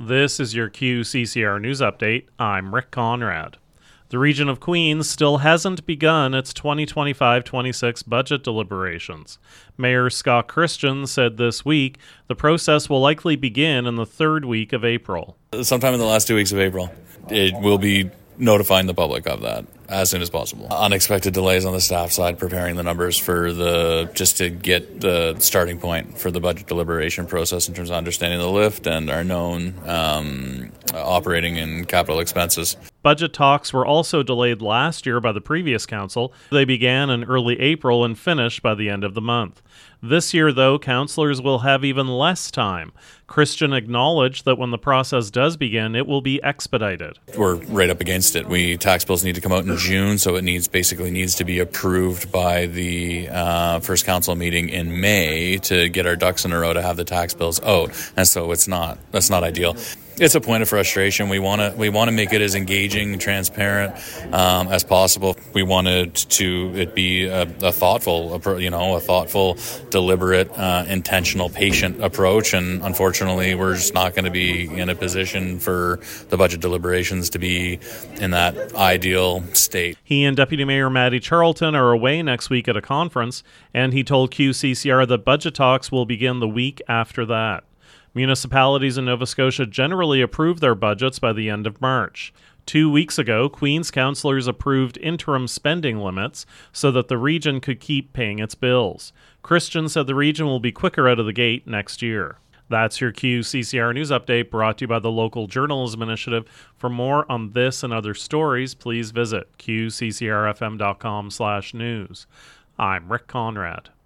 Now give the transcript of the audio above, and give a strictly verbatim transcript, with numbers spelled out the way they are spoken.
This is your Q C C R News Update. I'm Rick Conrad. The region of Queens still hasn't begun its twenty twenty-five twenty-six budget deliberations. Mayor Scott Christian said this week the process will likely begin in the third week of April. Sometime in the last two weeks of April, it will be notifying the public of that as soon as possible. Unexpected delays on the staff side preparing the numbers for the just to get the starting point for the budget deliberation process in terms of understanding the lift and our known um, operating and capital expenses. Budget talks were also delayed last year by the previous council. They began in early April and finished by the end of the month. This year, though, councillors will have even less time. Christian acknowledged that when the process does begin, it will be expedited. We're right up against it. We tax bills need to come out in June, so it needs basically needs to be approved by the uh, first council meeting in May to get our ducks in a row to have the tax bills out. And so it's not that's not ideal. It's a point of frustration. We want to we want to make it as engaging and transparent um, as possible. We wanted to it be a, a thoughtful, you know, a thoughtful, deliberate, uh, intentional, patient approach. And unfortunately, we're just not going to be in a position for the budget deliberations to be in that ideal state. He and Deputy Mayor Matty Charlton are away next week at a conference, and he told Q C C R that budget talks will begin the week after that. Municipalities in Nova Scotia generally approve their budgets by the end of March. Two weeks ago, Queens councillors approved interim spending limits so that the region could keep paying its bills. Christian said the region will be quicker out of the gate next year. That's your Q C C R News Update brought to you by the Local Journalism Initiative. For more on this and other stories, please visit Q C C R F M dot com slash news. I'm Rick Conrad.